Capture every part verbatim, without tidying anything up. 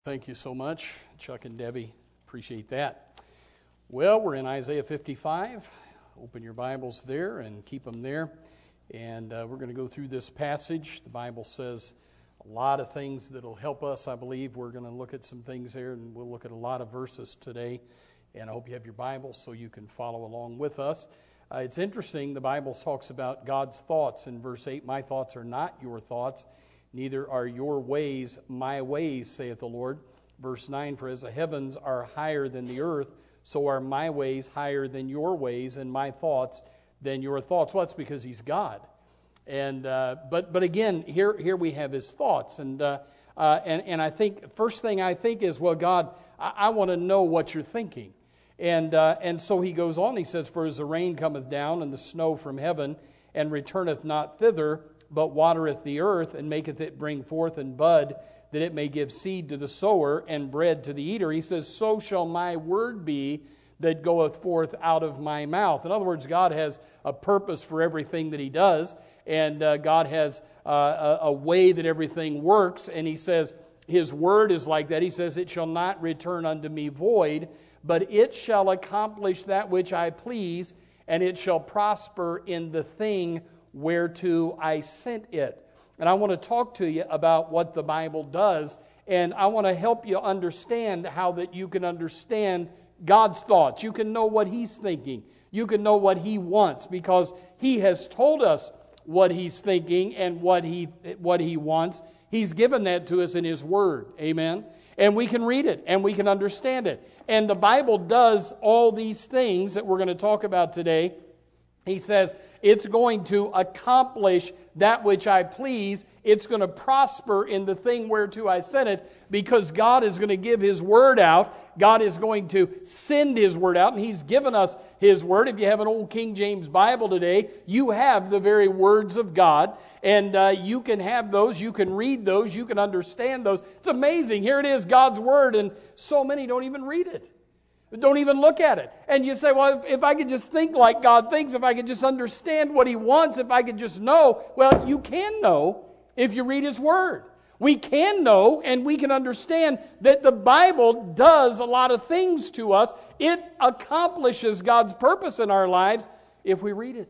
Thank you so much, Chuck and Debbie. Appreciate that. Well, we're in Isaiah fifty-five. Open your Bibles there and keep them there. And uh, we're going to go through this passage. The Bible says a lot of things that will help us, I believe. We're going to look at some things there, and we'll look at a lot of verses today. And I hope you have your Bible so you can follow along with us. Uh, it's interesting, the Bible talks about God's thoughts in verse eight. My thoughts are not your thoughts, neither are your ways my ways, saith the Lord. Verse nine, for as the heavens are higher than the earth, so are my ways higher than your ways, and my thoughts than your thoughts. Well, it's because He's God. And uh, but but again, here here we have His thoughts, and uh, uh, and and I think first thing I think is, well, God, I, I want to know what you're thinking, and uh, and so He goes on. He says, for as the rain cometh down and the snow from heaven, and returneth not thither, but watereth the earth, and maketh it bring forth and bud, that it may give seed to the sower and bread to the eater. He says, so shall my word be that goeth forth out of my mouth. In other words, God has a purpose for everything that He does, and uh, God has uh, a, a way that everything works, and He says His word is like that. He says, it shall not return unto me void, but it shall accomplish that which I please, and it shall prosper in the thing whereto I sent it. And I want to talk to you about what the Bible does, and I want to help you understand how that you can understand God's thoughts. You can know what He's thinking. You can know what He wants, because He has told us what He's thinking and what He what He wants. He's given that to us in His Word. Amen? And we can read it, and we can understand it. And the Bible does all these things that we're going to talk about today. He says, it's going to accomplish that which I please. It's going to prosper in the thing whereto I sent it, because God is going to give His Word out. God is going to send His Word out, and He's given us His Word. If you have an old King James Bible today, you have the very words of God, and uh, you can have those, you can read those, you can understand those. It's amazing. Here it is, God's Word, and so many don't even read it. Don't even look at it. And you say, well, if, if I could just think like God thinks, if I could just understand what He wants, if I could just know, well, you can know if you read His Word. We can know and we can understand that the Bible does a lot of things to us. It accomplishes God's purpose in our lives if we read it,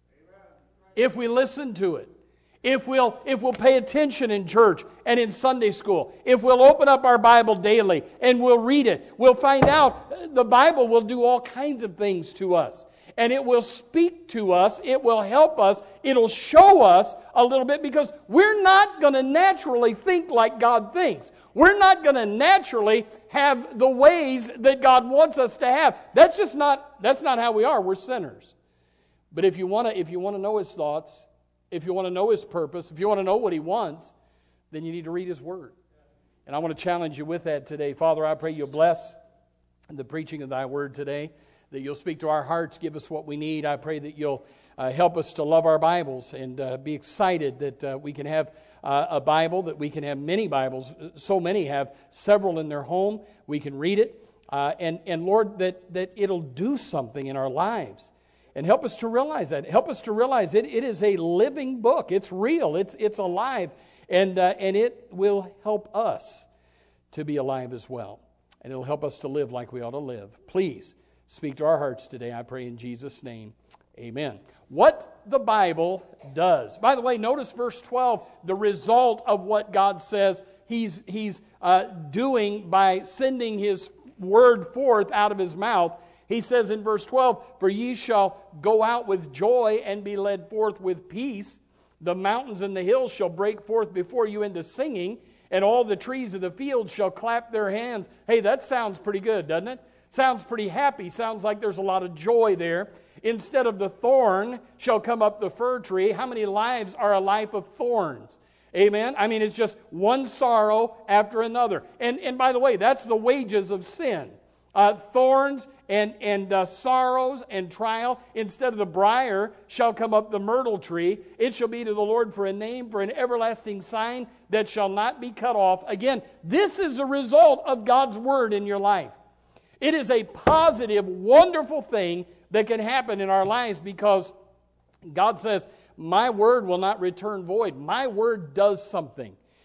if we listen to it. If we'll, if we'll pay attention in church and in Sunday school, if we'll open up our Bible daily and we'll read it, we'll find out the Bible will do all kinds of things to us. And it will speak to us, it will help us, it'll show us a little bit, because we're not going to naturally think like God thinks. We're not going to naturally have the ways that God wants us to have. That's just not, that's not how we are. We're sinners. But if you want to, if you want to know His thoughts, if you want to know His purpose, if you want to know what He wants, then you need to read His Word. And I want to challenge you with that today. Father, I pray You'll bless the preaching of Thy Word today, that You'll speak to our hearts, give us what we need. I pray that You'll uh, help us to love our Bibles and uh, be excited that uh, we can have uh, a Bible, that we can have many Bibles. So many have several in their home. We can read it. Uh, and, and Lord, that, that it'll do something in our lives. And help us to realize that. Help us to realize it, it is a living book. It's real. It's it's alive. And, uh, and it will help us to be alive as well. And it'll help us to live like we ought to live. Please speak to our hearts today, I pray in Jesus' name. Amen. What the Bible does. By the way, notice verse twelve, the result of what God says He's, he's uh, doing by sending His Word forth out of His mouth. He says in verse twelve, for ye shall go out with joy and be led forth with peace. The mountains and the hills shall break forth before you into singing, and all the trees of the field shall clap their hands. Hey, that sounds pretty good, doesn't it? Sounds pretty happy. Sounds like there's a lot of joy there. Instead of the thorn shall come up the fir tree. How many lives are a life of thorns? Amen? I mean, it's just one sorrow after another. And, and by the way, that's the wages of sin. Uh, thorns and, and uh, sorrows and trial. Instead of the briar shall come up the myrtle tree. It shall be to the Lord for a name, for an everlasting sign that shall not be cut off. Again, this is a result of God's Word in your life. It is a positive, wonderful thing that can happen in our lives, because God says, my Word will not return void. My Word does something.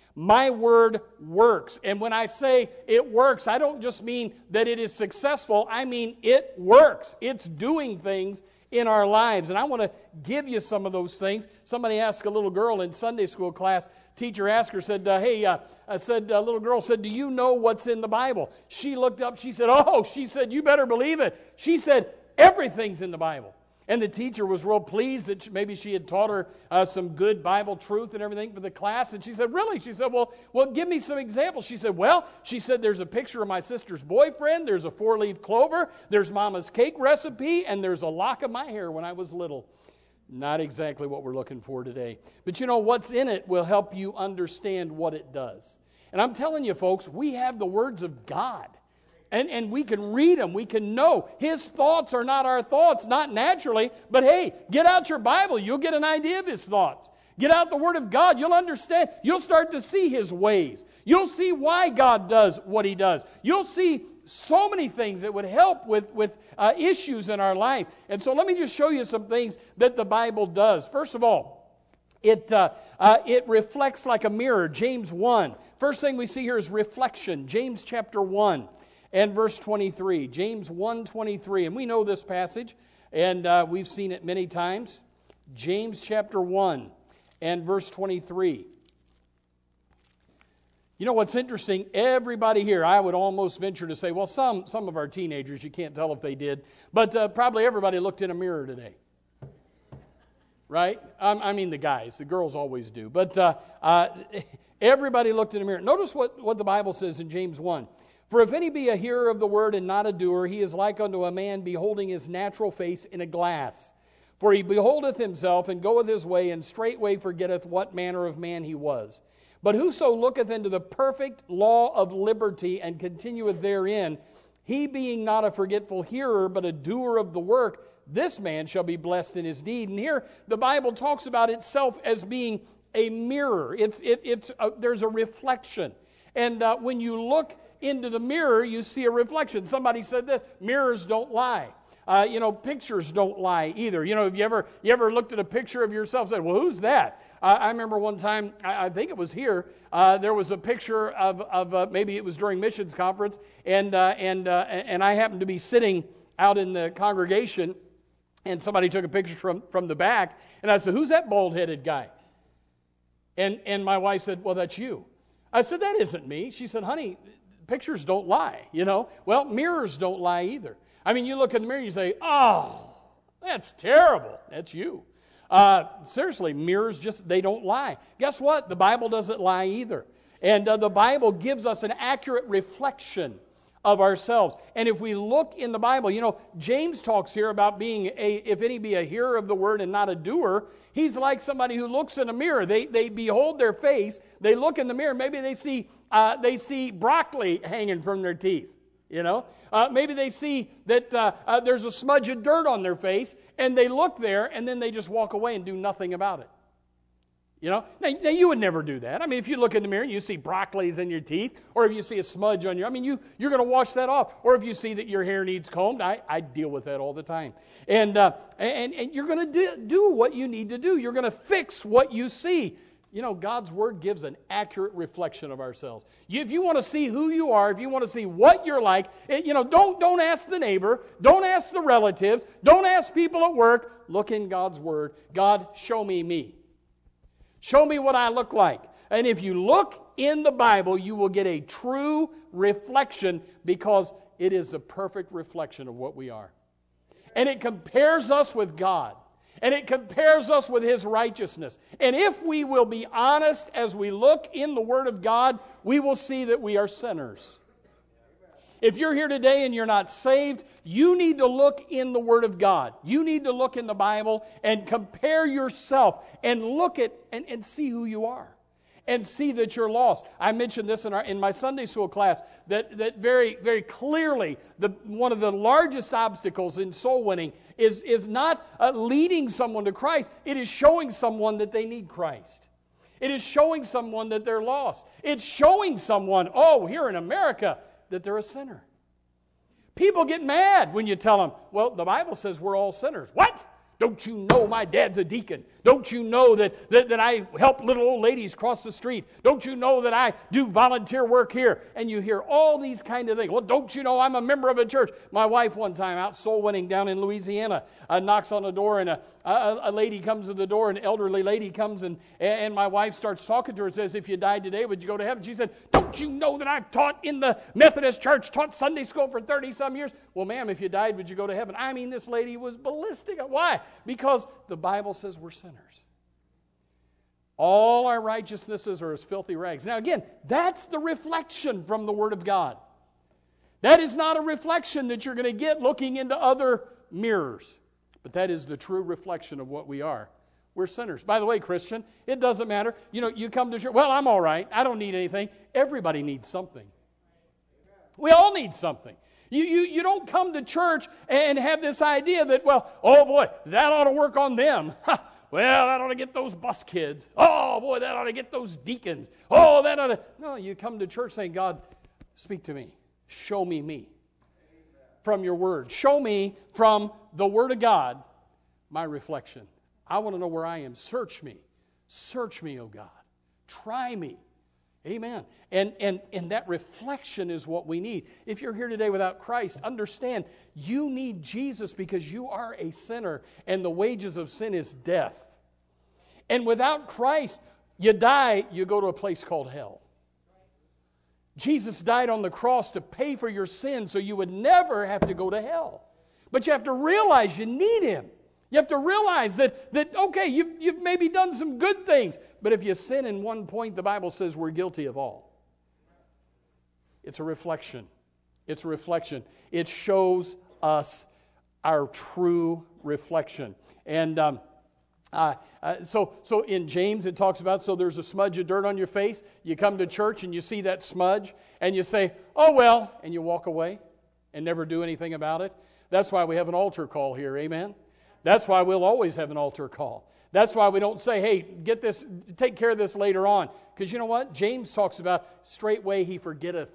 My word works. And when I say it works, I don't just mean that it is successful. I mean it works. It's doing things in our lives. And I want to give you some of those things. Somebody asked a little girl in Sunday school class, teacher asked her, said, uh, hey, uh, I said, a little girl said, do you know what's in the Bible? She looked up, she said, oh, she said, you better believe it. She said, everything's in the Bible. And the teacher was real pleased that she, maybe she had taught her uh, some good Bible truth and everything for the class. And she said, really? She said, well, well, give me some examples. She said, well, she said, there's a picture of my sister's boyfriend. There's a four-leaf clover. There's Mama's cake recipe. And there's a lock of my hair when I was little. Not exactly what we're looking for today. But you know, what's in it will help you understand what it does. And I'm telling you, folks, we have the words of God. And, and we can read them. We can know. His thoughts are not our thoughts, not naturally. But hey, get out your Bible. You'll get an idea of His thoughts. Get out the Word of God. You'll understand. You'll start to see His ways. You'll see why God does what He does. You'll see so many things that would help with, with uh, issues in our life. And so let me just show you some things that the Bible does. First of all, it, uh, uh, it reflects like a mirror. James one. First thing we see here is reflection. James chapter one. And verse twenty-three, James one twenty-three, and we know this passage, and uh, we've seen it many times. James chapter one and verse twenty-three. You know what's interesting? Everybody here, I would almost venture to say, well, some, some of our teenagers, you can't tell if they did, but uh, probably everybody looked in a mirror today. Right? Um, I mean the guys, the girls always do, but uh, uh, everybody looked in a mirror. Notice what, what the Bible says in James one. For if any be a hearer of the word and not a doer, he is like unto a man beholding his natural face in a glass. For he beholdeth himself, and goeth his way, and straightway forgetteth what manner of man he was. But whoso looketh into the perfect law of liberty, and continueth therein, he being not a forgetful hearer, but a doer of the work, this man shall be blessed in his deed. And here the Bible talks about itself as being a mirror. It's it, it's a, there's a reflection. And uh, when you look into the mirror, you see a reflection. Somebody said that mirrors don't lie. Uh, you know, pictures don't lie either. You know, have you ever you ever looked at a picture of yourself and said, well, who's that? Uh, I remember one time, I, I think it was here, uh, there was a picture of, of uh, maybe it was during missions conference, and, uh, and, uh, and I happened to be sitting out in the congregation, and somebody took a picture from, from the back, and I said, who's that bald-headed guy? And, and my wife said, well, that's you. I said, that isn't me. She said, honey, pictures don't lie, you know. Well, mirrors don't lie either. I mean, you look in the mirror and you say, oh, that's terrible. That's you. Uh, seriously, mirrors just, they don't lie. Guess what? The Bible doesn't lie either. And uh, the Bible gives us an accurate reflection of ourselves. And if we look in the Bible, you know, James talks here about being a, if any be a hearer of the word and not a doer, he's like somebody who looks in a mirror. They, they behold their face, they look in the mirror, maybe they see, uh, they see broccoli hanging from their teeth. You know, uh, maybe they see that uh, uh, there's a smudge of dirt on their face, and they look there, and then they just walk away and do nothing about it. You know, now, now you would never do that. I mean, if you look in the mirror and you see broccolis in your teeth, or if you see a smudge on your, I mean, you, you're going to wash that off. Or if you see that your hair needs combed, I, I deal with that all the time. And, uh, and, and you're going to do, do what you need to do. You're going to fix what you see. You know, God's Word gives an accurate reflection of ourselves. You, if you want to see who you are, if you want to see what you're like, it, you know, don't, don't ask the neighbor, don't ask the relatives, don't ask people at work. Look in God's Word. God, show me me. Show me what I look like. And if you look in the Bible, you will get a true reflection because it is a perfect reflection of what we are. And it compares us with God. And it compares us with His righteousness. And if we will be honest as we look in the Word of God, we will see that we are sinners. If you're here today and you're not saved, you need to look in the Word of God. You need to look in the Bible and compare yourself and look at and, and see who you are. And see that you're lost. I mentioned this in our in my Sunday school class that, that very, very clearly the one of the largest obstacles in soul winning is, is not uh, leading someone to Christ. It is showing someone that they need Christ. It is showing someone that they're lost. It's showing someone, oh, here in America, that they're a sinner. People get mad when you tell them, well, the Bible says we're all sinners. What? Don't you know my dad's a deacon? Don't you know that, that, that I help little old ladies cross the street? Don't you know that I do volunteer work here? And you hear all these kind of things. Well, don't you know I'm a member of a church? My wife one time out soul winning down in Louisiana uh, knocks on the door, and a, a, a lady comes to the door, an elderly lady comes, and, and my wife starts talking to her and says, if you died today, would you go to heaven? She said, don't you know that I've taught in the Methodist church, taught Sunday school for thirty-some years? Well, ma'am, if you died, would you go to heaven? I mean, this lady was ballistic. Why? Because the Bible says we're sinners. All our righteousnesses are as filthy rags. Now again, that's the reflection from the Word of God. That is not a reflection that you're going to get looking into other mirrors. But that is the true reflection of what we are. We're sinners. By the way, Christian, it doesn't matter. You know, you come to church, well, I'm all right. I don't need anything. Everybody needs something. We all need something. You, you, you don't come to church and have this idea that, well, oh boy, that ought to work on them. Well, that ought to get those bus kids. Oh boy, that ought to get those deacons. Oh, that ought to... No, you come to church saying, God, speak to me. Show me me. From your word. Show me from the Word of God my reflection. I want to know where I am. Search me. Search me, O God. Try me. Amen. And, and, and that reflection is what we need. If you're here today without Christ, understand you need Jesus because you are a sinner and the wages of sin is death. And without Christ, you die, you go to a place called hell. Jesus died on the cross to pay for your sins so you would never have to go to hell. But you have to realize you need Him. You have to realize that, that okay, you've, you've maybe done some good things, but if you sin in one point, the Bible says we're guilty of all. It's a reflection. It's a reflection. It shows us our true reflection. And um, uh, uh, so, so in James it talks about, so there's a smudge of dirt on your face. You come to church and you see that smudge and you say, oh well, and you walk away and never do anything about it. That's why we have an altar call here, amen? That's why we'll always have an altar call. That's why we don't say, hey, get this, take care of this later on. Because you know what? James talks about straightway he forgetteth.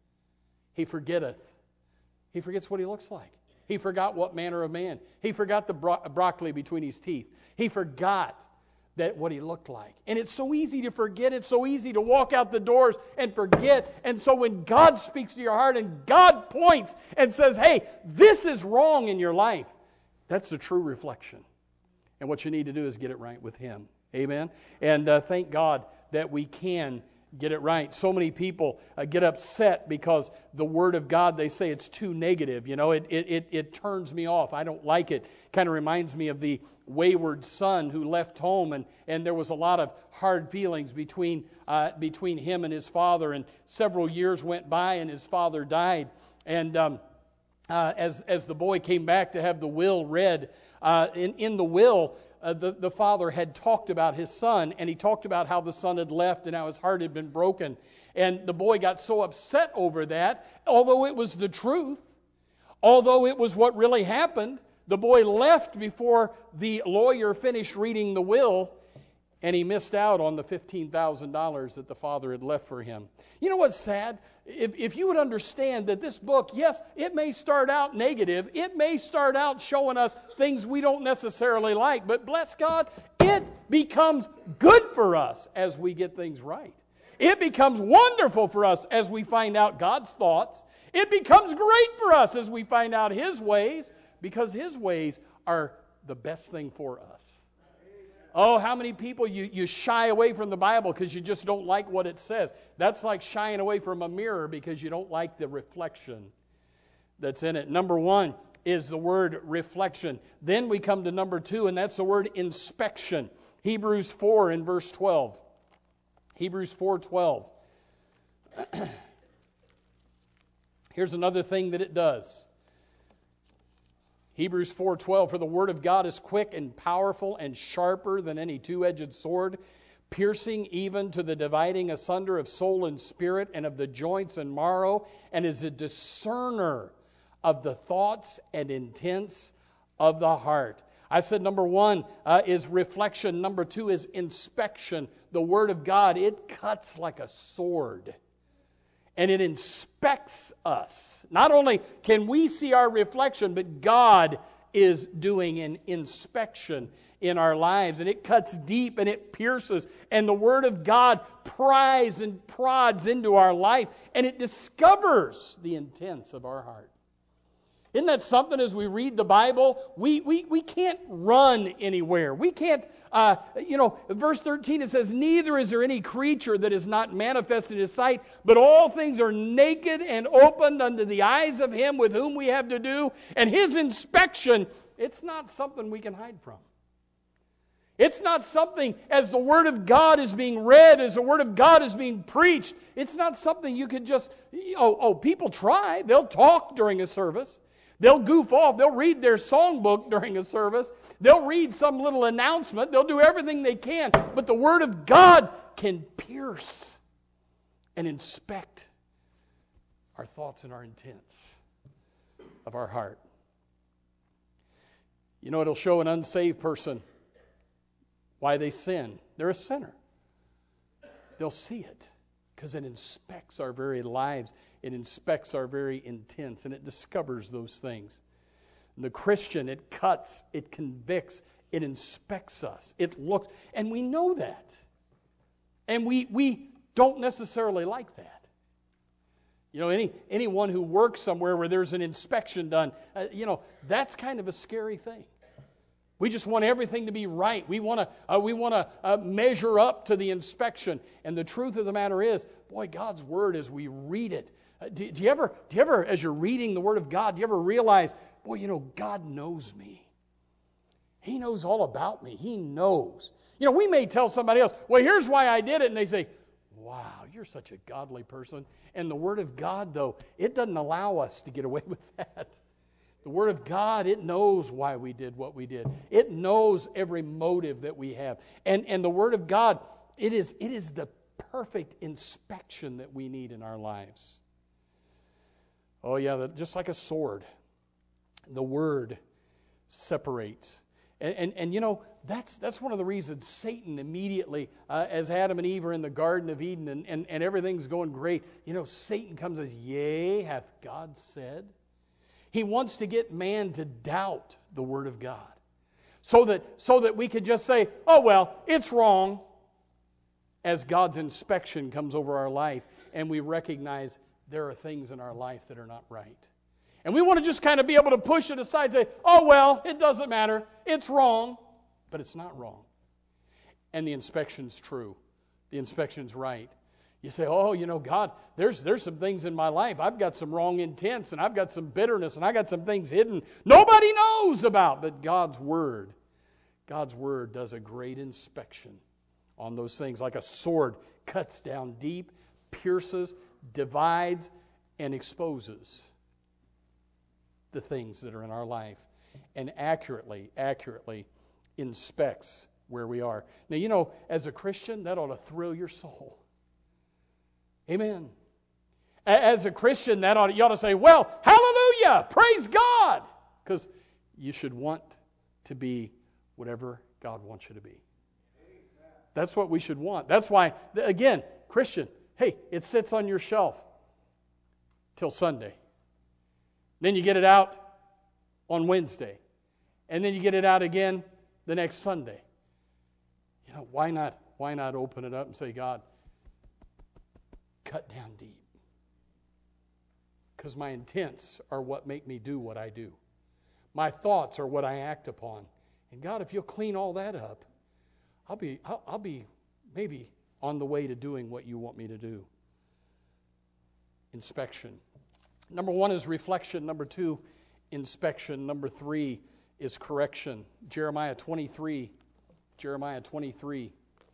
He forgetteth. He forgets what he looks like. He forgot what manner of man. He forgot the bro- broccoli between his teeth. He forgot that what he looked like. And it's so easy to forget. It's so easy to walk out the doors and forget. And so when God speaks to your heart and God points and says, hey, this is wrong in your life, that's the true reflection. And what you need to do is get it right with Him. Amen? And uh, thank God that we can get it right. So many people uh, get upset because the Word of God, they say it's too negative. You know, it, it, it, it turns me off. I don't like it. Kind of reminds me of the wayward son who left home, and, and there was a lot of hard feelings between, uh, between him and his father. And several years went by and his father died. And um, uh, as, as the boy came back to have the will read, uh, in, in the will, Uh, the, the father had talked about his son, and he talked about how the son had left and how his heart had been broken. And the boy got so upset over that, although it was the truth, although it was what really happened, the boy left before the lawyer finished reading the will, and he missed out on the fifteen thousand dollars that the father had left for him. You know what's sad? If, if you would understand that this book, yes, it may start out negative. It may start out showing us things we don't necessarily like. But bless God, it becomes good for us as we get things right. It becomes wonderful for us as we find out God's thoughts. It becomes great for us as we find out His ways, because His ways are the best thing for us. Oh, how many people you, you shy away from the Bible because you just don't like what it says. That's like shying away from a mirror because you don't like the reflection that's in it. Number one is the word reflection. Then we come to number two, and that's the word inspection. Hebrews four in verse twelve. Hebrews four twelve. Here's another thing that it does. Hebrews four twelve, for the word of God is quick and powerful and sharper than any two-edged sword, piercing even to the dividing asunder of soul and spirit and of the joints and marrow, and is a discerner of the thoughts and intents of the heart. I said number one uh, is reflection. Number two is inspection. The word of God, it cuts like a sword. And it inspects us. Not only can we see our reflection, but God is doing an inspection in our lives, and it cuts deep and it pierces, and the Word of God pries and prods into our life, and it discovers the intents of our heart. Isn't that something as we read the Bible? We we, we can't run anywhere. We can't, uh, you know, verse thirteen it says, neither is there any creature that is not manifest in His sight, but all things are naked and opened unto the eyes of Him with whom we have to do. And His inspection, it's not something we can hide from. It's not something, as the Word of God is being read, as the Word of God is being preached, it's not something you could just, oh, oh, people try. They'll talk during a service. They'll goof off. They'll read their songbook during a service. They'll read some little announcement. They'll do everything they can. But the Word of God can pierce and inspect our thoughts and our intents of our heart. You know, it'll show an unsaved person why they sin. They're a sinner. They'll see it because it inspects our very lives. It inspects our very intents, and it discovers those things. The Christian, it cuts, it convicts, it inspects us. It looks, and we know that. And we we don't necessarily like that. You know, any anyone who works somewhere where there's an inspection done, uh, you know, that's kind of a scary thing. We just want everything to be right. We want to uh, we want to uh, measure up to the inspection. And the truth of the matter is, boy, God's Word, as we read it, uh, do, do you ever, do you ever, as you're reading the Word of God, do you ever realize, boy, you know, God knows me. He knows all about me. He knows. You know, we may tell somebody else, well, here's why I did it, and they say, wow, you're such a godly person. And the Word of God, though, it doesn't allow us to get away with that. The Word of God, it knows why we did what we did. It knows every motive that we have. And, and the Word of God, it is, it is the perfect inspection that we need in our lives. Oh yeah, just like a sword, the Word separates. And, and, and you know, that's that's one of the reasons Satan immediately, uh, as Adam and Eve are in the Garden of Eden and, and, and everything's going great, you know, Satan comes and says, yea, hath God said? He wants to get man to doubt the Word of God. So that, so that we could just say, oh, well, it's wrong. As God's inspection comes over our life and we recognize there are things in our life that are not right. And we want to just kind of be able to push it aside and say, oh, well, it doesn't matter. It's wrong. But it's not wrong. And the inspection's true. The inspection's right. You say, oh, you know, God, there's there's some things in my life. I've got some wrong intents, and I've got some bitterness, and I got some things hidden nobody knows about. But God's Word, God's Word does a great inspection on those things. Like a sword cuts down deep, pierces, divides, and exposes the things that are in our life. And accurately, accurately inspects where we are. Now, you know, as a Christian, that ought to thrill your soul. Amen. As a Christian, that ought to, you ought to say, well, hallelujah, praise God. Because you should want to be whatever God wants you to be. That's what we should want. That's why, again, Christian, hey, it sits on your shelf till Sunday. Then you get it out on Wednesday. And then you get it out again the next Sunday. You know, why not, why not open it up and say, God, cut down deep. Because my intents are what make me do what I do. My thoughts are what I act upon. And God, if you'll clean all that up, I'll be, I'll, I'll be maybe on the way to doing what you want me to do. Inspection. Number one is reflection. Number two, inspection. Number three is correction. Jeremiah twenty-three. Jeremiah twenty-three.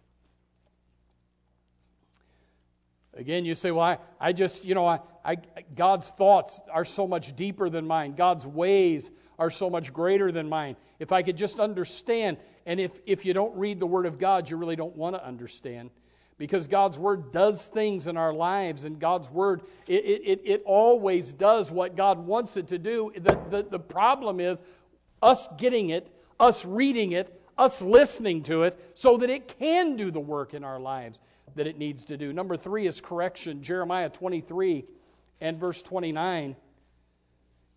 Again, you say, well, I, I just, you know, I, I, God's thoughts are so much deeper than mine. God's ways are so much greater than mine. If I could just understand, and if, if you don't read the Word of God, you really don't want to understand. Because God's Word does things in our lives, and God's Word, it, it, it always does what God wants it to do. The, the, the problem is us getting it, us reading it, us listening to it, so that it can do the work in our lives that it needs to do. Number three is correction. Jeremiah twenty-three and verse twenty-nine.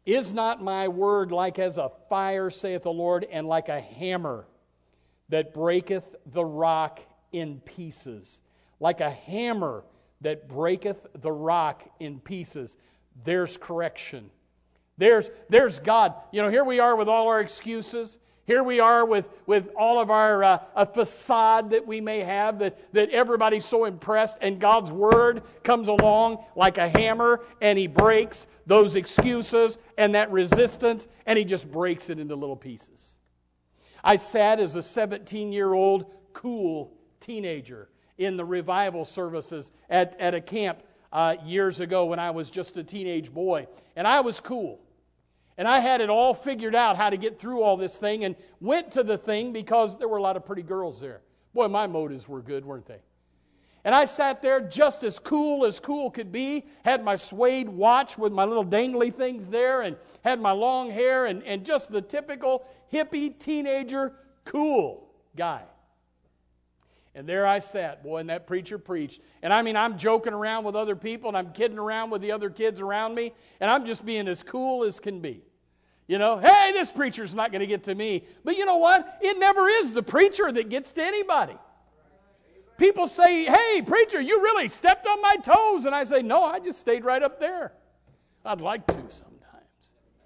Is not my word like as a fire, saith the Lord, and like a hammer that breaketh the rock in pieces? Like a hammer that breaketh the rock in pieces. There's correction. There's, there's God. You know, here we are with all our excuses. Here we are with, with all of our uh, a facade that we may have, that, that everybody's so impressed, and God's Word comes along like a hammer, and He breaks those excuses and that resistance, and He just breaks it into little pieces. I sat as a seventeen-year-old cool teenager in the revival services at, at a camp uh, years ago when I was just a teenage boy, and I was cool. And I had it all figured out how to get through all this thing, and went to the thing because there were a lot of pretty girls there. Boy, my motives were good, weren't they? And I sat there just as cool as cool could be, had my suede watch with my little dangly things there, and had my long hair, and, and just the typical hippie, teenager, cool guy. And there I sat, boy, and that preacher preached. And I mean, I'm joking around with other people, and I'm kidding around with the other kids around me, and I'm just being as cool as can be. You know, hey, this preacher's not going to get to me. But you know what? It never is the preacher that gets to anybody. People say, hey, preacher, you really stepped on my toes. And I say, no, I just stayed right up there. I'd like to sometimes.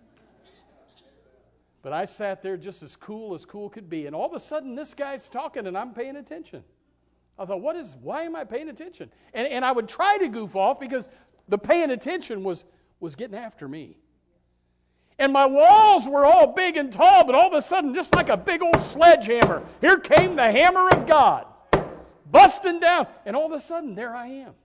But I sat there just as cool as cool could be. And all of a sudden, this guy's talking, and I'm paying attention. I thought, what is, why am I paying attention? And, and I would try to goof off because the paying attention was, was getting after me. And my walls were all big and tall, but all of a sudden, just like a big old sledgehammer, here came the hammer of God, busting down. And all of a sudden, there I am.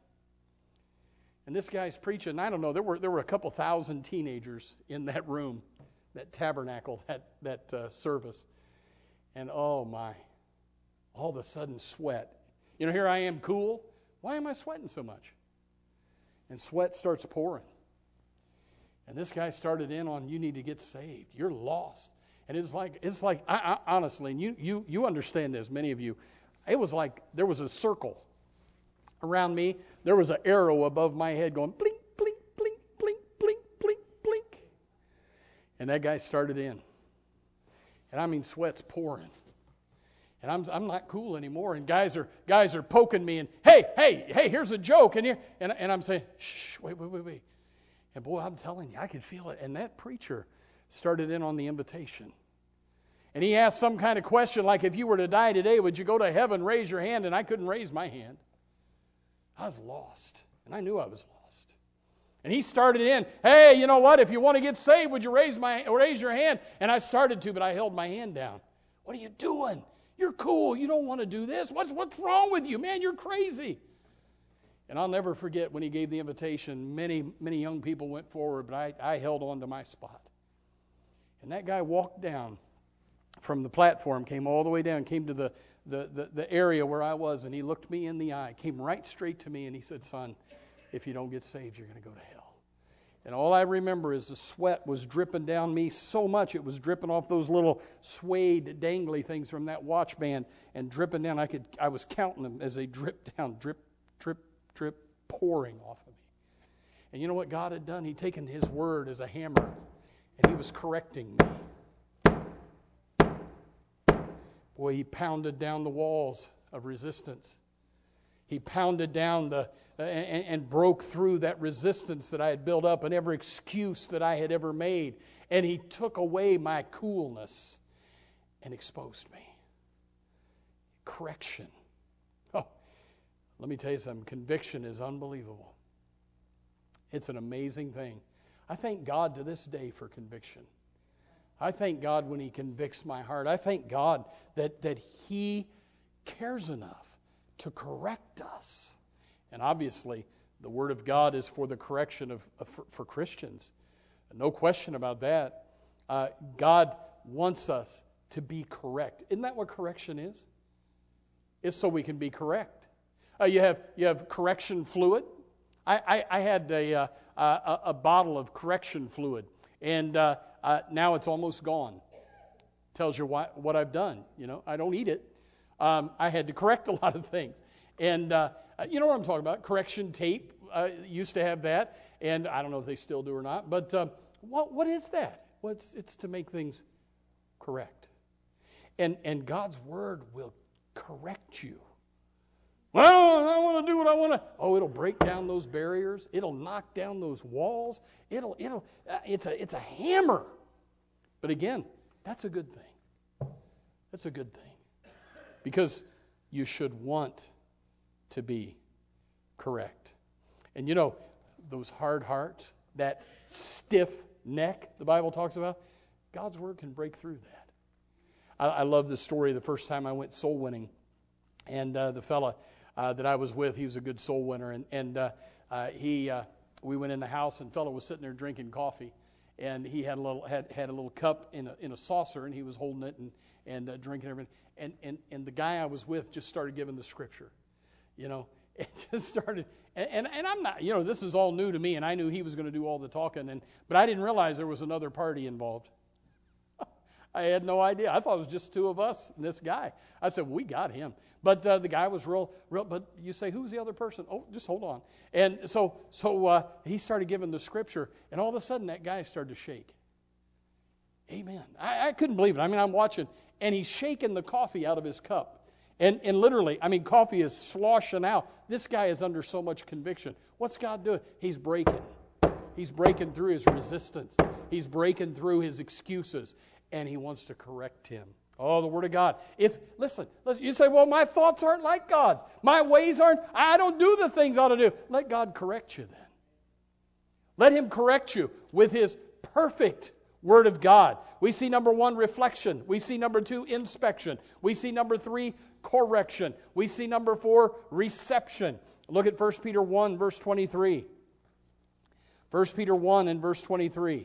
And this guy's preaching. I don't know, there were there were a couple thousand teenagers in that room, that tabernacle, that, that uh, service. And oh my, all of a sudden sweat. You know, here I am cool. Why am I sweating so much? And sweat starts pouring. And this guy started in on, you need to get saved. You're lost. And it's like, it's like I, I, honestly, and you, you, you understand this, many of you, it was like there was a circle around me. There was an arrow above my head going blink, blink, blink, blink, blink, blink, blink. And that guy started in. And I mean, sweat's pouring. And I'm I'm not cool anymore. And guys are guys are poking me and hey, hey, hey, here's a joke. And you and, and I'm saying, shh, wait, wait, wait, wait. And boy, I'm telling you, I could feel it. And that preacher started in on the invitation. And he asked some kind of question like, if you were to die today, would you go to heaven? Raise your hand. And I couldn't raise my hand. I was lost. And I knew I was lost. And he started in, hey, you know what? If you want to get saved, would you raise my raise your hand? And I started to, but I held my hand down. What are you doing? You're cool. You don't want to do this. What's, what's wrong with you? Man, you're crazy. And I'll never forget when he gave the invitation, many, many young people went forward, but I, I held on to my spot. And that guy walked down from the platform, came all the way down, came to the, the, the, the area where I was, and he looked me in the eye, came right straight to me, and he said, son, if you don't get saved, you're going to go to hell. And all I remember is the sweat was dripping down me so much, it was dripping off those little suede dangly things from that watch band and dripping down. I could, I was counting them as they dripped down, drip, drip, drip, pouring off of me. And you know what God had done? He'd taken His word as a hammer, and He was correcting me. Boy, He pounded down the walls of resistance. He pounded down the uh, and, and broke through that resistance that I had built up and every excuse that I had ever made. And He took away my coolness and exposed me. Correction. Oh, let me tell you something. Conviction is unbelievable. It's an amazing thing. I thank God to this day for conviction. I thank God when He convicts my heart. I thank God that, that He cares enough to correct us. And obviously, the Word of God is for the correction of, of for, for Christians. No question about that. Uh, God wants us to be correct. Isn't that what correction is? It's so we can be correct. Uh, you have you have correction fluid. I, I, I had a, uh, a a bottle of correction fluid, and uh, uh, now it's almost gone. Tells you why, what I've done. You know, I don't eat it. Um, I had to correct a lot of things. And uh, you know what I'm talking about. Correction tape. Uh, used to have that. And I don't know if they still do or not. But uh, What, what is that? Well, it's, it's to make things correct. And, and God's Word will correct you. Well, I want to do what I want to. Oh, it'll break down those barriers. It'll knock down those walls. It'll, it'll, uh, it's a, it's a hammer. But again, that's a good thing. That's a good thing. Because you should want to be correct. And you know, those hard hearts, that stiff neck the Bible talks about, God's Word can break through that. I, I love this story the first time I went soul winning. And uh, the fella uh, that I was with, he was a good soul winner. And, and uh, uh, he, uh, we went in the house, and the fella was sitting there drinking coffee. And he had a little had, had a little cup in a in a saucer, and he was holding it and and uh, drinking everything. And and and the guy I was with just started giving the scripture, you know. It just started, and, and and I'm not, you know, this is all new to me, and I knew he was going to do all the talking, and but I didn't realize there was another party involved. I had no idea. I thought it was just two of us and this guy. I said, well, we got him. But uh, the guy was real, real. But you say, who's the other person? Oh, just hold on. And so, so uh, he started giving the scripture, and all of a sudden that guy started to shake. Amen. I, I couldn't believe it. I mean, I'm watching, and he's shaking the coffee out of his cup. And, and literally, I mean, coffee is sloshing out. This guy is under so much conviction. What's God doing? He's breaking. He's breaking through his resistance. He's breaking through his excuses. And he wants to correct him. Oh, the Word of God. If listen, listen, you say, well, my thoughts aren't like God's. My ways aren't, I don't do the things I ought to do. Let God correct you then. Let Him correct you with His perfect Word of God. We see number one, reflection. We see number two, inspection. We see number three, correction. We see number four, reception. Look at First Peter one, verse twenty-three. First Peter one and verse twenty-three.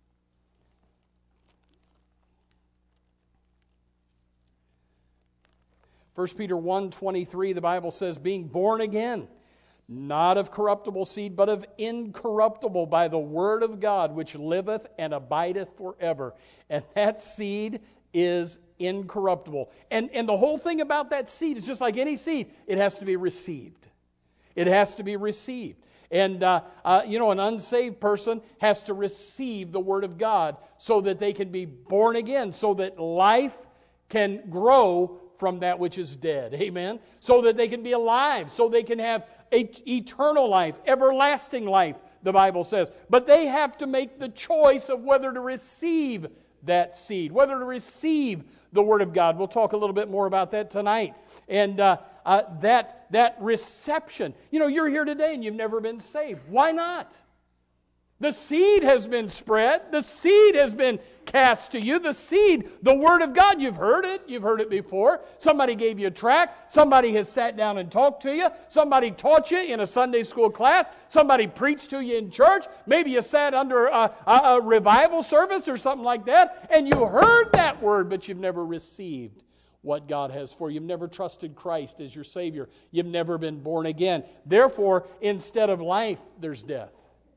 First Peter one twenty-three, the Bible says, being born again, not of corruptible seed, but of incorruptible, by the word of God, which liveth and abideth forever. And that seed is incorruptible. And, and the whole thing about that seed is just like any seed, it has to be received. It has to be received. And, uh, uh, you know, an unsaved person has to receive the Word of God so that they can be born again, so that life can grow from that which is dead. Amen? So that they can be alive, so they can have a, eternal life, everlasting life, the Bible says. But they have to make the choice of whether to receive that seed, whether to receive the Word of God. We'll talk a little bit more about that tonight. And uh, uh, that, that reception. You know, you're here today and you've never been saved. Why not? The seed has been spread. The seed has been cast to you. The seed, the Word of God, you've heard it. You've heard it before. Somebody gave you a tract. Somebody has sat down and talked to you. Somebody taught you in a Sunday school class. Somebody preached to you in church. Maybe you sat under a, a, a revival service or something like that, and you heard that Word, but you've never received what God has for you. You've never trusted Christ as your Savior. You've never been born again. Therefore, instead of life, there's death.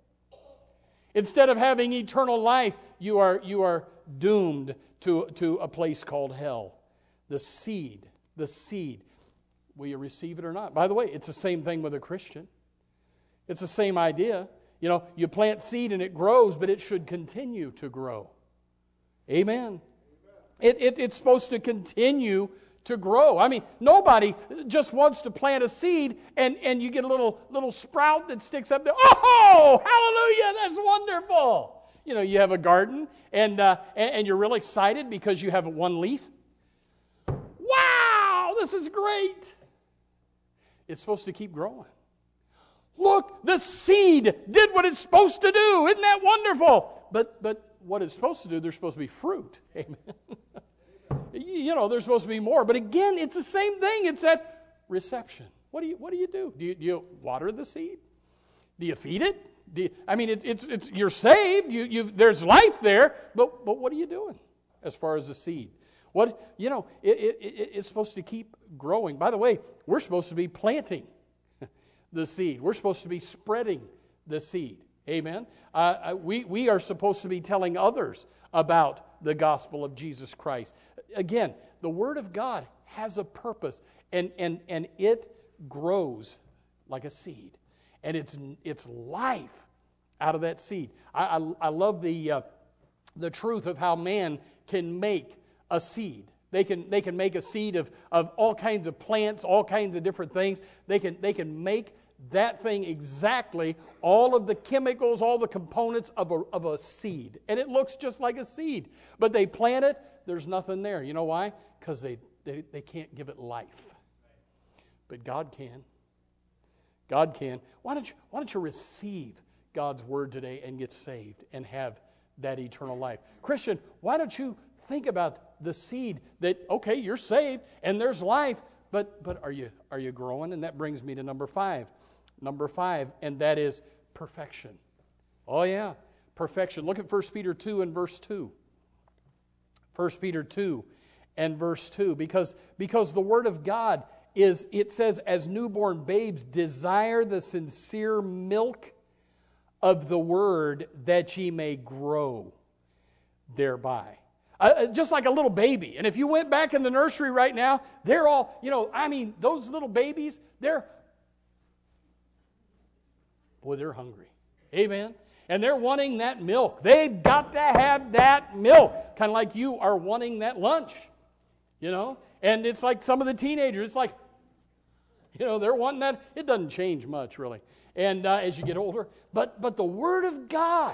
Instead of having eternal life, you are, you are doomed to, to a place called hell. The seed, the seed. Will you receive it or not? By the way, it's the same thing with a Christian. It's the same idea. You know, you plant seed and it grows, but it should continue to grow. Amen. It, it, it's supposed to continue to grow. I mean, nobody just wants to plant a seed and, and you get a little little sprout that sticks up there. Oh, hallelujah, that's wonderful. You know, you have a garden and, uh, and, and you're real excited because you have one leaf. Wow, this is great. It's supposed to keep growing. Look, the seed did what it's supposed to do. Isn't that wonderful? But but what it's supposed to do, there's supposed to be fruit. Amen. You know, there's supposed to be more. But again, it's the same thing. It's that reception. What do you What do you do? Do you, do you water the seed? Do you feed it? Do you, I mean, it, it's it's you're saved. You you there's life there. But but what are you doing as far as the seed? What you know, it, it, it it's supposed to keep growing. By the way, we're supposed to be planting the seed. We're supposed to be spreading the seed. Amen. Uh, we we are supposed to be telling others about the gospel of Jesus Christ. Again, the Word of God has a purpose, and and and it grows like a seed, and its its life out of that seed. I, I, I love the, uh, the truth of how man can make a seed. They can, they can make a seed of, of all kinds of plants, all kinds of different things. They can, they can make that thing exactly, all of the chemicals, all the components of a, of a seed. And it looks just like a seed. But they plant it, there's nothing there. You know why? Because they, they, they can't give it life. But God can. God can. Why don't you, why don't you receive God's word today and get saved and have that eternal life? Christian, why don't you think about the seed that, okay, you're saved and there's life, but but are you are you growing? And that brings me to number five. Number five, and that is perfection. Oh yeah, perfection. Look at First Peter two and verse two. First Peter two and verse two. Because, because the Word of God is, it says, as newborn babes, desire the sincere milk of the Word that ye may grow thereby. Uh, just like a little baby. And if you went back in the nursery right now, they're all, you know, I mean, those little babies, they're, boy, they're hungry. Amen. And they're wanting that milk. They've got to have that milk. Kind of like you are wanting that lunch, you know. And it's like some of the teenagers, it's like, you know, they're wanting that. It doesn't change much, really. And uh, as you get older. But, but the Word of God,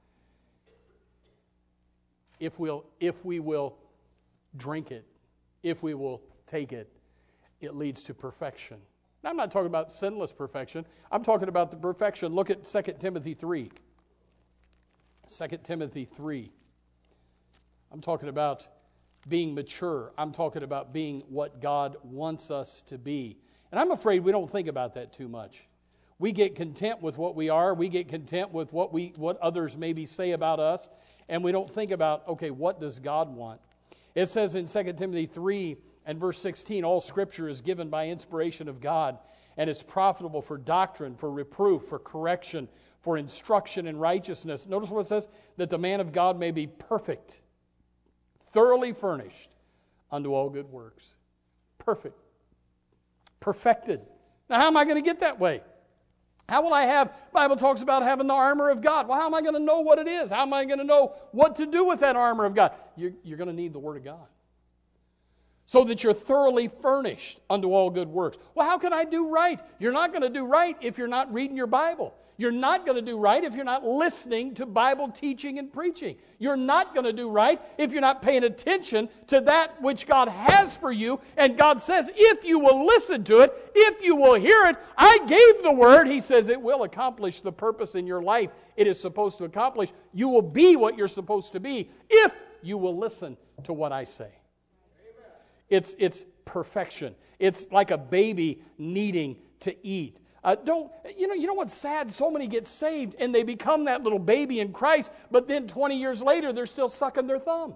If we'll, if we will drink it, if we will take it, it leads to perfection. Now, I'm not talking about sinless perfection. I'm talking about the perfection. Look at Second Timothy three. Second Timothy three. I'm talking about being mature. I'm talking about being what God wants us to be. And I'm afraid we don't think about that too much. We get content with what we are. We get content with what we what others maybe say about us. And we don't think about, okay, what does God want? It says in Second Timothy three and verse sixteen, all Scripture is given by inspiration of God and is profitable for doctrine, for reproof, for correction, for instruction in righteousness. Notice what it says, that the man of God may be perfect, thoroughly furnished unto all good works. Perfect. Perfected. Now, how am I going to get that way? How will I have, the Bible talks about having the armor of God. Well, how am I going to know what it is? How am I going to know what to do with that armor of God? You're, you're going to need the Word of God. So that you're thoroughly furnished unto all good works. Well, how can I do right? You're not going to do right if you're not reading your Bible. You're not going to do right if you're not listening to Bible teaching and preaching. You're not going to do right if you're not paying attention to that which God has for you. And God says, if you will listen to it, if you will hear it, I gave the word. He says it will accomplish the purpose in your life it is supposed to accomplish. You will be what you're supposed to be if you will listen to what I say. It's, it's perfection. It's like a baby needing to eat. Uh, don't you know? You know what's sad? So many get saved and they become that little baby in Christ, but then twenty years later they're still sucking their thumb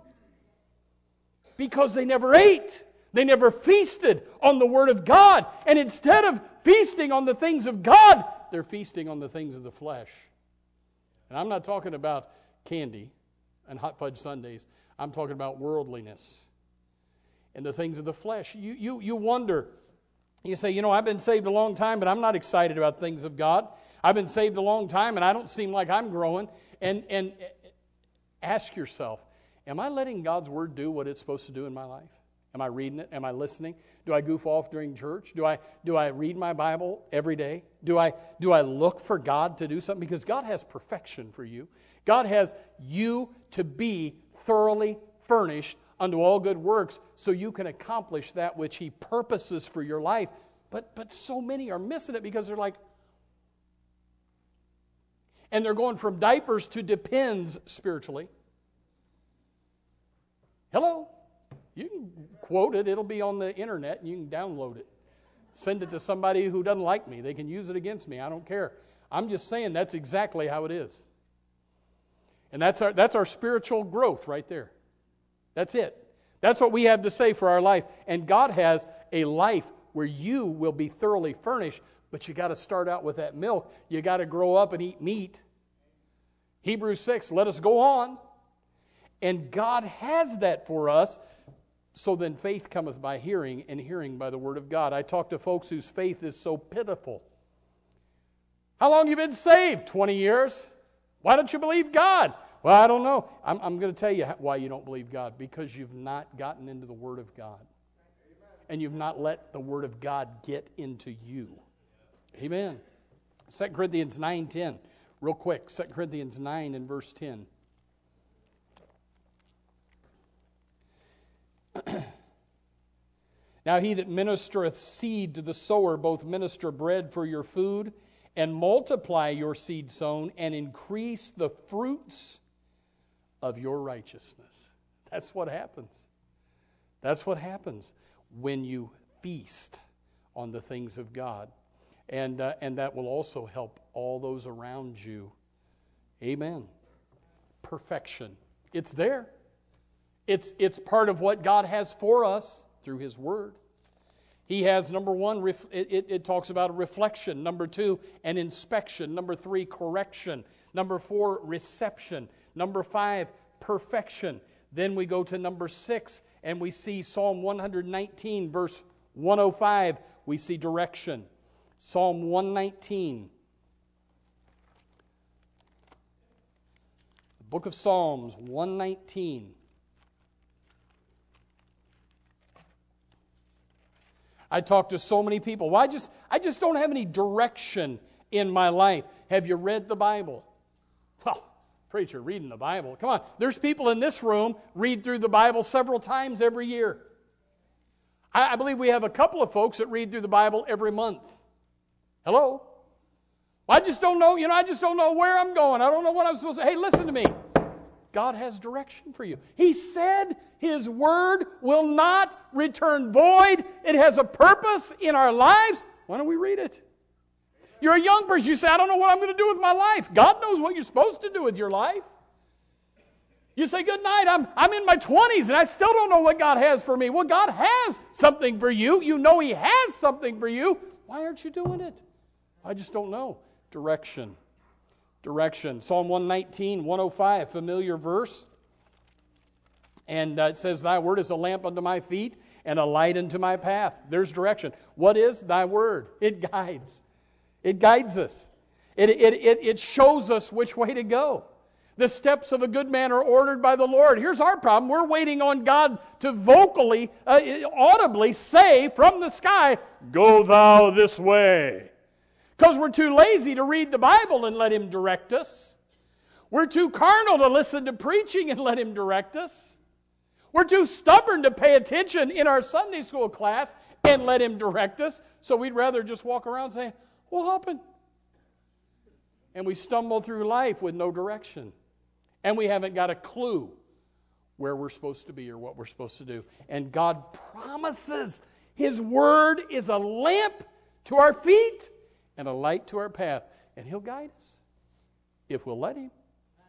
because they never ate, they never feasted on the Word of God, and instead of feasting on the things of God, they're feasting on the things of the flesh. And I'm not talking about candy and hot fudge sundaes. I'm talking about worldliness and the things of the flesh. You you you wonder. You say, you know, I've been saved a long time, but I'm not excited about things of God. I've been saved a long time, and I don't seem like I'm growing. And and ask yourself, am I letting God's Word do what it's supposed to do in my life? Am I reading it? Am I listening? Do I goof off during church? Do I do I read my Bible every day? Do I do I look for God to do something? Because God has perfection for you. God has you to be thoroughly furnished unto all good works, so you can accomplish that which He purposes for your life. But but so many are missing it because they're like, and they're going from diapers to depends spiritually. Hello? You can quote it. It'll be on the internet, and you can download it. Send it to somebody who doesn't like me. They can use it against me. I don't care. I'm just saying that's exactly how it is. And that's our that's our spiritual growth right there. That's it. That's what we have to say for our life. And God has a life where you will be thoroughly furnished, but you got to start out with that milk. You got to grow up and eat meat. Hebrews six, let us go on. And God has that for us. So then faith cometh by hearing, and hearing by the Word of God. I talk to folks whose faith is so pitiful. How long have you been saved? twenty years. Why don't you believe God? Well, I don't know. I'm, I'm going to tell you why you don't believe God. Because you've not gotten into the Word of God. And you've not let the Word of God get into you. Amen. Second Corinthians nine ten. Real quick. Second Corinthians nine and verse ten. Now he that ministereth seed to the sower both minister bread for your food, and multiply your seed sown, and increase the fruits of your righteousness. That's what happens. That's what happens when you feast on the things of God. And, uh, and that will also help all those around you. Amen. Perfection. It's there. It's, it's part of what God has for us through His Word. He has, number one, ref, it, it, it talks about a reflection. Number two, an inspection. Number three, correction. Number four, reception. Number five, perfection. Then we go to number six, and we see Psalm one nineteen, verse one oh five. We see direction. Psalm one nineteen. The book of Psalms, one nineteen. I talk to so many people. Well, I just, I just don't have any direction in my life. Have you read the Bible? Well, preacher, reading the Bible. Come on. There's people in this room read through the Bible several times every year. I, I believe we have a couple of folks that read through the Bible every month. Hello? Well, I just don't know, you know, I just don't know where I'm going. I don't know what I'm supposed to. Hey, listen to me. God has direction for you. He said His Word will not return void. It has a purpose in our lives. Why don't we read it? You're a young person. You say, I don't know what I'm going to do with my life. God knows what you're supposed to do with your life. You say, good night, I'm, I'm in my twenties and I still don't know what God has for me. Well, God has something for you. You know He has something for you. Why aren't you doing it? I just don't know. Direction. Direction. Psalm one nineteen, one oh five, familiar verse. And uh, it says, Thy word is a lamp unto my feet and a light unto my path. There's direction. What is Thy word? It guides. It guides us. It, it, it, it shows us which way to go. The steps of a good man are ordered by the Lord. Here's our problem. We're waiting on God to vocally, uh, audibly say from the sky, Go thou this way. Because we're too lazy to read the Bible and let Him direct us. We're too carnal to listen to preaching and let Him direct us. We're too stubborn to pay attention in our Sunday school class and let Him direct us. So we'd rather just walk around saying, what happened? And we stumble through life with no direction. And we haven't got a clue where we're supposed to be or what we're supposed to do. And God promises His Word is a lamp to our feet and a light to our path. And He'll guide us if we'll let Him.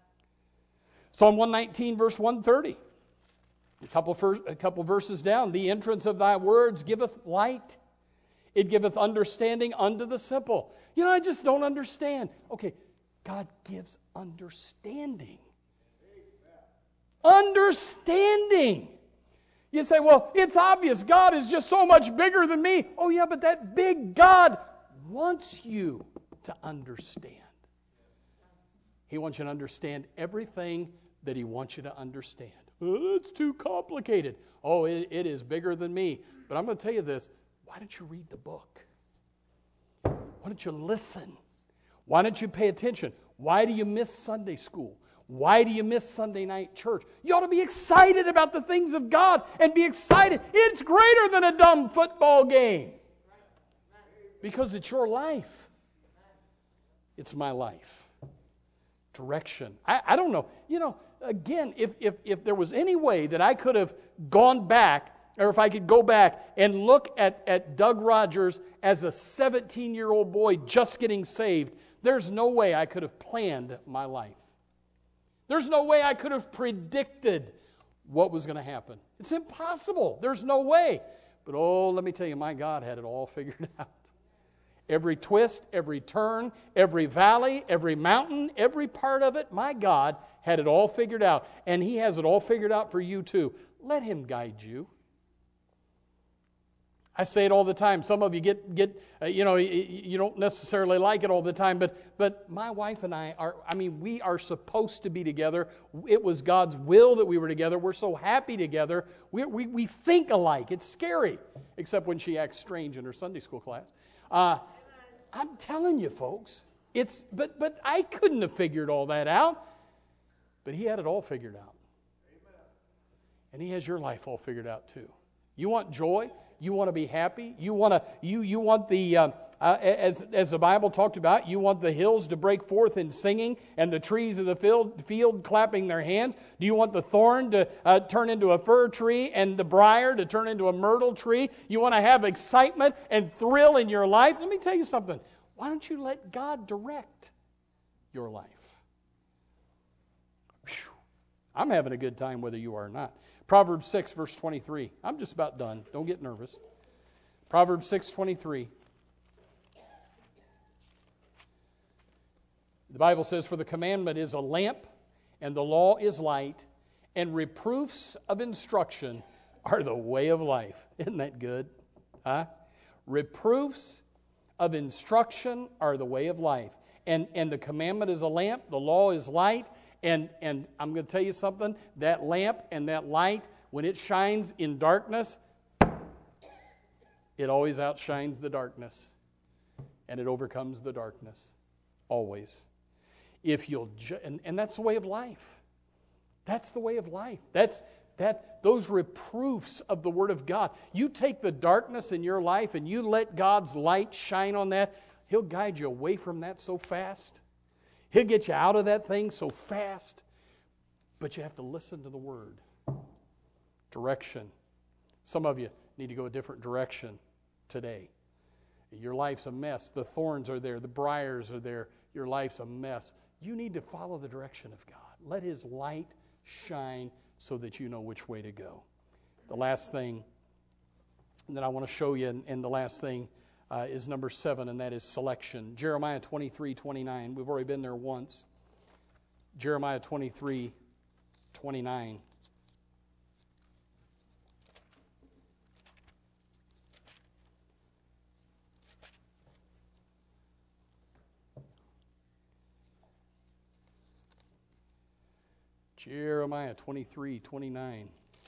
Psalm one nineteen, verse one thirty. A couple, first, a couple verses down. The entrance of Thy words giveth light. It giveth understanding unto the simple. You know, I just don't understand. Okay, God gives understanding. Understanding. You say, well, it's obvious. God is just so much bigger than me. Oh, yeah, but that big God wants you to understand. He wants you to understand everything that He wants you to understand. Oh, it's too complicated. Oh, it, it is bigger than me. But I'm going to tell you this. Why don't you read the book? Why don't you listen? Why don't you pay attention? Why do you miss Sunday school? Why do you miss Sunday night church? You ought to be excited about the things of God and be excited. It's greater than a dumb football game. Because it's your life. It's my life. Direction. I, I don't know. You know, again, if, if, if there was any way that I could have gone back, or if I could go back and look at, at Doug Rogers as a seventeen-year-old boy just getting saved, there's no way I could have planned my life. There's no way I could have predicted what was going to happen. It's impossible. There's no way. But oh, let me tell you, my God had it all figured out. Every twist, every turn, every valley, every mountain, every part of it, my God had it all figured out. And He has it all figured out for you too. Let Him guide you. I say it all the time. Some of you get, get uh, you know, you, you don't necessarily like it all the time, but but my wife and I are, I mean, we are supposed to be together. It was God's will that we were together. We're so happy together. We we, we think alike. It's scary, except when she acts strange in her Sunday school class. Uh, I'm telling you, folks, it's, but but I couldn't have figured all that out, but He had it all figured out. And He has your life all figured out too. You want joy? You want to be happy? You want to you you want the uh, uh, as as the Bible talked about. You want the hills to break forth in singing, and the trees of the field field clapping their hands. Do you want the thorn to uh, turn into a fir tree, and the briar to turn into a myrtle tree? You want to have excitement and thrill in your life? Let me tell you something. Why don't you let God direct your life? Whew. I'm having a good time whether you are or not. Proverbs six, verse twenty-three. I'm just about done. Don't get nervous. Proverbs six, twenty-three. The Bible says, "For the commandment is a lamp, and the law is light, and reproofs of instruction are the way of life." Isn't that good? Huh? Reproofs of instruction are the way of life. And, and the commandment is a lamp, the law is light. And and I'm going to tell you something, that lamp and that light, when it shines in darkness, it always outshines the darkness. And it overcomes the darkness. Always. If you'll ju- and, and that's the way of life. That's the way of life. That's that those reproofs of the Word of God. You take the darkness in your life and you let God's light shine on that, He'll guide you away from that so fast. He'll get you out of that thing so fast. But you have to listen to the Word. Direction. Some of you need to go a different direction today. Your life's a mess. The thorns are there. The briars are there. Your life's a mess. You need to follow the direction of God. Let His light shine so that you know which way to go. The last thing that I want to show you, and, and the last thing Uh, is number seven, and that is selection. Jeremiah twenty-three twenty-nine. We've already been there once. Jeremiah twenty-three twenty-nine. Jeremiah twenty-three twenty-nine.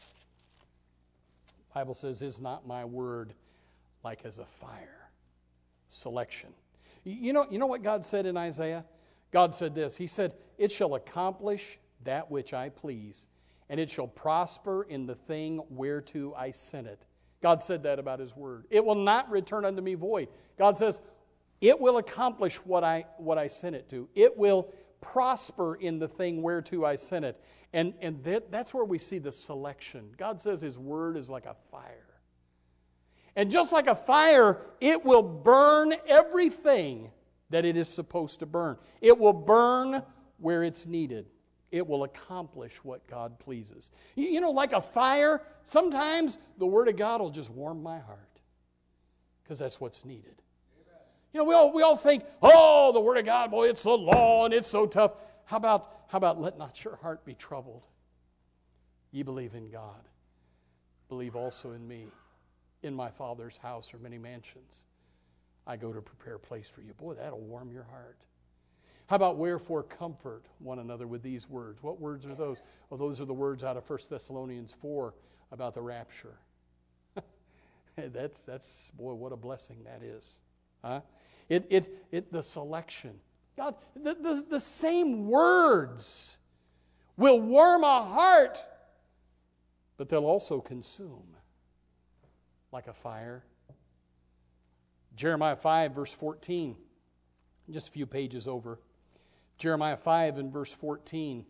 The Bible says, "Is not my word like as a fire?" Selection. You know, you know what God said in Isaiah? God said this. He said, "It shall accomplish that which I please, and it shall prosper in the thing whereto I sent it." God said that about His word. It will not return unto me void. God says, it will accomplish what I what I sent it to. It will prosper in the thing whereto I sent it. And, and that, that's where we see the selection. God says His word is like a fire. And just like a fire, it will burn everything that it is supposed to burn. It will burn where it's needed. It will accomplish what God pleases. You know, like a fire, sometimes the Word of God will just warm my heart. Because that's what's needed. Amen. You know, we all we all think, oh, the Word of God, boy, it's so long and it's so tough. How about, how about let not your heart be troubled? Ye believe in God. Believe also in me. In my Father's house are many mansions. I go to prepare a place for you. Boy, that'll warm your heart. How about wherefore comfort one another with these words? What words are those? Well, those are the words out of First Thessalonians four about the rapture. that's, that's boy, what a blessing that is. Huh? It, it, it, the selection. God, the, the, the same words will warm a heart, but they'll also consume. Like a fire. Jeremiah five, verse fourteen. Just a few pages over. Jeremiah five and verse fourteen.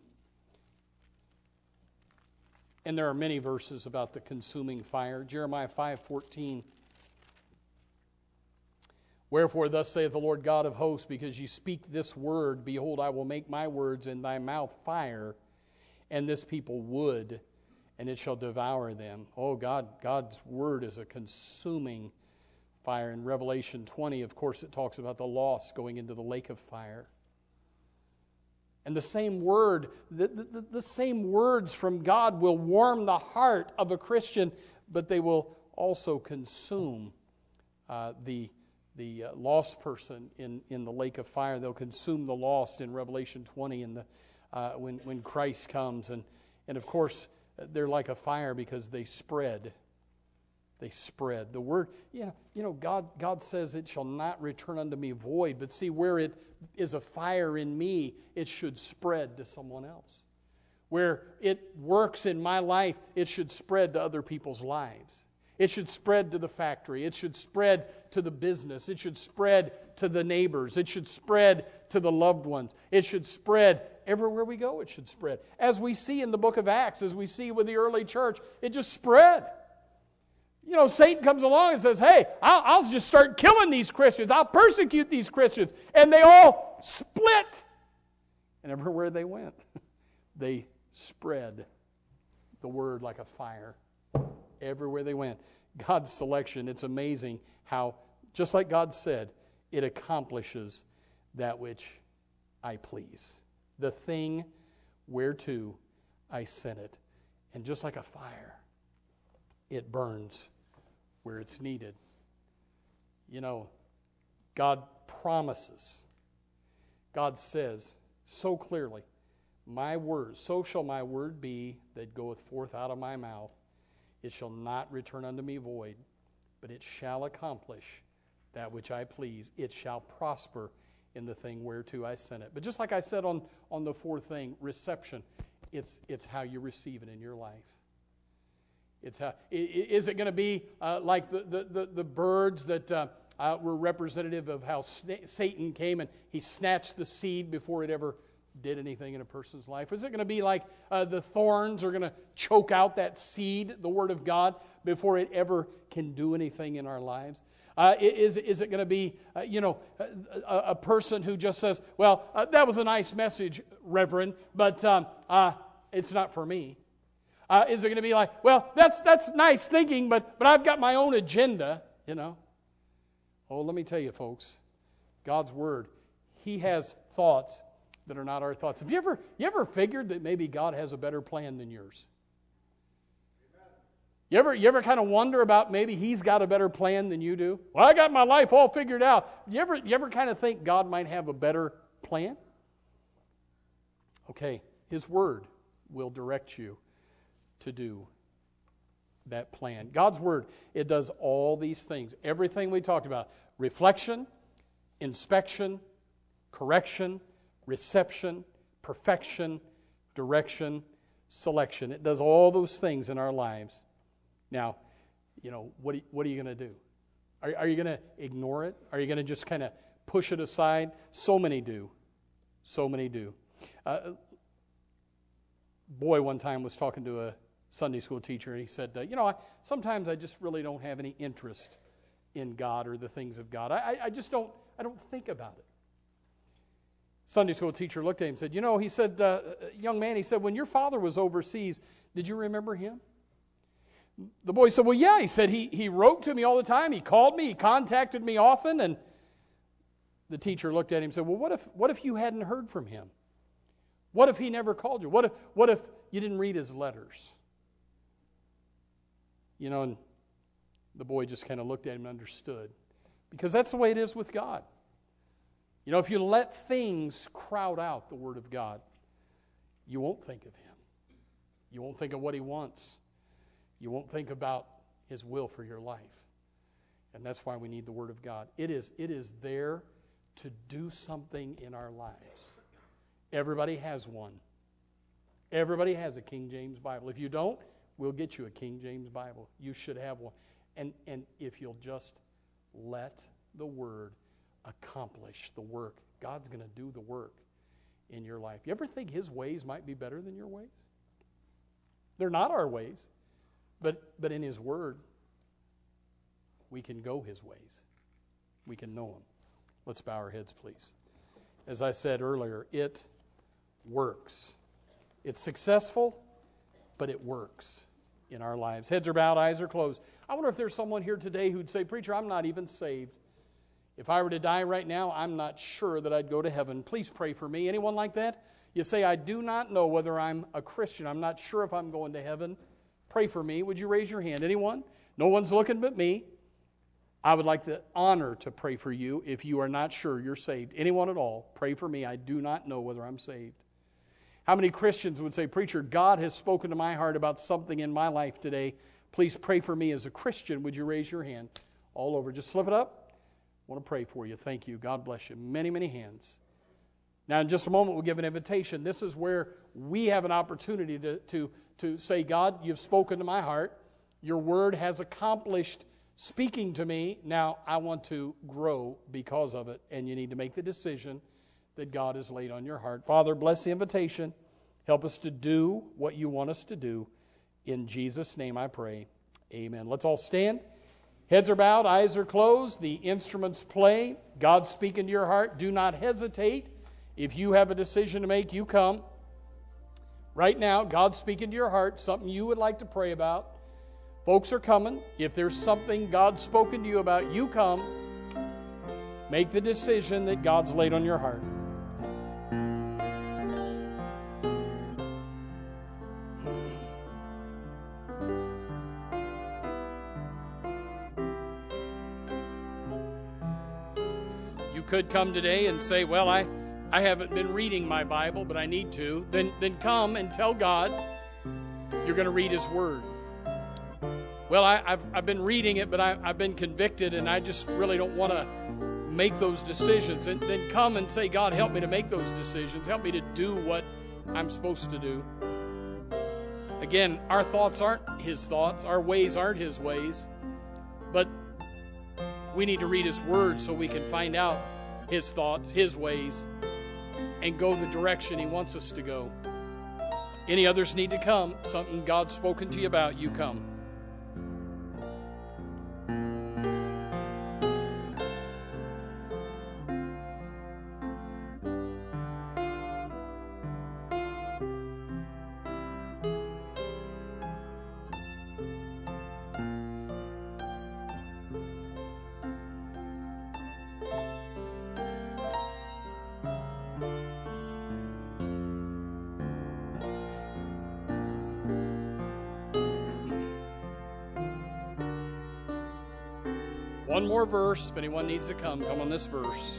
And there are many verses about the consuming fire. Jeremiah five fourteen. "Wherefore thus saith the Lord God of hosts, because ye speak this word, behold, I will make my words in thy mouth fire, and this people wood, and it shall devour them." Oh, God, God's word is a consuming fire. In Revelation twenty, of course, it talks about the lost going into the lake of fire. And the same word, the, the, the same words from God will warm the heart of a Christian, but they will also consume uh, the the uh, lost person in, in the lake of fire. They'll consume the lost in Revelation twenty in the, uh, when, when Christ comes. And, and of course, they're like a fire because they spread. They spread. The word, yeah, you know, God, God says it shall not return unto me void. But see, where it is a fire in me, it should spread to someone else. Where it works in my life, it should spread to other people's lives. It should spread to the factory. It should spread to the business. It should spread to the neighbors. It should spread to the loved ones. It should spread everywhere we go. It should spread. As we see in the book of Acts, as we see with the early church, it just spread. You know, Satan comes along and says, hey, I'll, I'll just start killing these Christians. I'll persecute these Christians. And they all split. And everywhere they went, they spread the word like a fire. Everywhere they went. God's selection, it's amazing how, just like God said, it accomplishes that which I please. The thing whereto I sent it. And just like a fire, it burns where it's needed. You know, God promises. God says so clearly, my word, so shall my word be that goeth forth out of my mouth. It shall not return unto me void, but it shall accomplish that which I please. It shall prosper in the thing whereto I sent it. But just like I said on, on the fourth thing, reception, it's, it's how you receive it in your life. It's how, is it going to be uh, like the, the, the, the birds that uh, uh, were representative of how sna- Satan came and he snatched the seed before it ever did anything in a person's life? Is it going to be like uh, the thorns are going to choke out that seed, the Word of God, before it ever can do anything in our lives? Uh, is, is it going to be, uh, you know, a, a person who just says, well, uh, that was a nice message, Reverend, but um, uh, it's not for me? Uh, is it going to be like, well, that's that's nice thinking, but but I've got my own agenda, you know? Oh, let me tell you, folks, God's Word, He has thoughts that are not our thoughts. Have you ever you ever figured that maybe God has a better plan than yours? You ever you ever kind of wonder about maybe He's got a better plan than you do? Well, I got my life all figured out. You ever you ever kind of think God might have a better plan? Okay, His Word will direct you to do that plan. God's Word, it does all these things. Everything we talked about. Reflection, inspection, correction, reception, perfection, direction, selection. It does all those things in our lives. Now, you know, what are, what are you going to do? Are, are you going to ignore it? Are you going to just kind of push it aside? So many do. So many do. Uh, boy one time was talking to a Sunday school teacher, and he said, uh, you know, I, sometimes I just really don't have any interest in God or the things of God. I, I just don't, I don't think about it. Sunday school teacher looked at him and said, you know, he said, uh, young man, he said, when your father was overseas, did you remember him? The boy said, well, yeah. He said, he, he wrote to me all the time. He called me. He contacted me often. And the teacher looked at him and said, well, what if, what if you hadn't heard from him? What if he never called you? What if, what if you didn't read his letters? You know, and the boy just kind of looked at him and understood. Because that's the way it is with God. You know, if you let things crowd out the Word of God, you won't think of Him. You won't think of what He wants. You won't think about His will for your life. And that's why we need the Word of God. It is, it is there to do something in our lives. Everybody has one. Everybody has a King James Bible. If you don't, we'll get you a King James Bible. You should have one. And, and if you'll just let the Word accomplish the work, God's going to do the work in your life. You ever think His ways might be better than your ways? They're not our ways, but, but in His Word, we can go His ways. We can know Him. Let's bow our heads, please. As I said earlier, it works. It's successful, but it works in our lives. Heads are bowed, eyes are closed. I wonder if there's someone here today who'd say, preacher, I'm not even saved. If I were to die right now, I'm not sure that I'd go to heaven. Please pray for me. Anyone like that? You say, I do not know whether I'm a Christian. I'm not sure if I'm going to heaven. Pray for me. Would you raise your hand? Anyone? No one's looking but me. I would like the honor to pray for you if you are not sure you're saved. Anyone at all, pray for me. I do not know whether I'm saved. How many Christians would say, Preacher, God has spoken to my heart about something in my life today. Please pray for me as a Christian. Would you raise your hand? All over. Just slip it up. I want to pray for you. Thank you. God bless you. Many, many hands. Now, in just a moment, we'll give an invitation. This is where we have an opportunity to, to, to say, God, you've spoken to my heart. Your word has accomplished speaking to me. Now, I want to grow because of it, and you need to make the decision that God has laid on your heart. Father, bless the invitation. Help us to do what you want us to do. In Jesus' name I pray. Amen. Let's all stand. Heads are bowed, eyes are closed. The instruments play. God's speaking to your heart. Do not hesitate. If you have a decision to make, you come. Right now, God's speaking to your heart, something you would like to pray about. Folks are coming. If there's something God's spoken to you about, you come. Make the decision that God's laid on your heart. You could come today and say, well, I, I haven't been reading my Bible, but I need to. Then, then come and tell God you're going to read His Word. Well, I, I've, I've been reading it, but I, I've been convicted, and I just really don't want to make those decisions. And then come and say, God, help me to make those decisions. Help me to do what I'm supposed to do. Again, our thoughts aren't His thoughts. Our ways aren't His ways. But we need to read His Word so we can find out His thoughts, His ways, and go the direction He wants us to go. Any others need to come? Something God's spoken to you about, you come. One more verse. If anyone needs to come, come on this verse.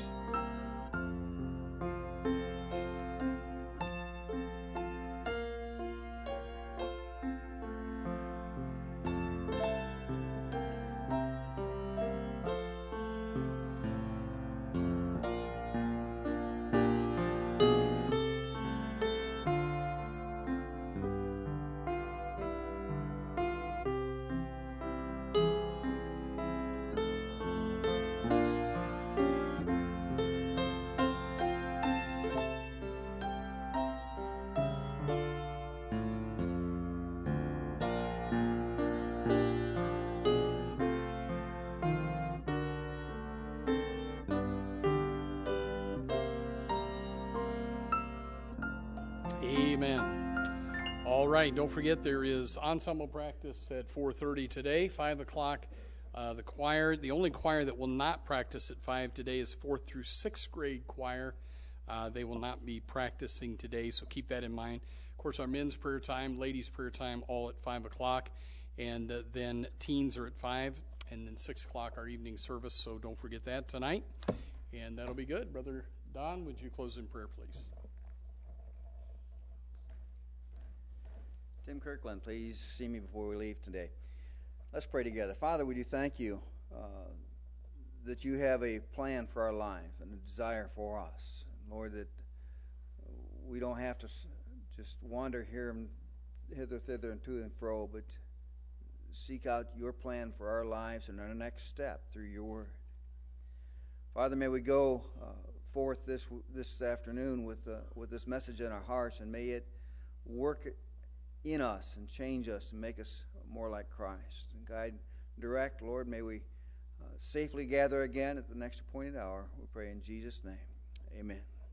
Amen. All right, don't forget there is ensemble practice at four thirty today, five o'clock. Uh, the choir, the only choir that will not practice at five today is fourth through sixth grade choir. Uh, they will not be practicing today, so keep that in mind. Of course, our men's prayer time, ladies' prayer time, all at five o'clock. And uh, then teens are at five, and then six o'clock our evening service, so don't forget that tonight. And that'll be good. Brother Don, would you close in prayer, please? Tim Kirkland, please see me before we leave today. Let's pray together. Father, we do thank you uh, that you have a plan for our life and a desire for us. Lord, that we don't have to just wander here, hither, thither, and to and fro, but seek out your plan for our lives and our next step through your word. Father, may we go uh, forth this this afternoon with uh, with this message in our hearts, and may it work in us and change us and make us more like Christ. And guide, direct, Lord, may we uh, safely gather again at the next appointed hour. We pray in Jesus' name. Amen.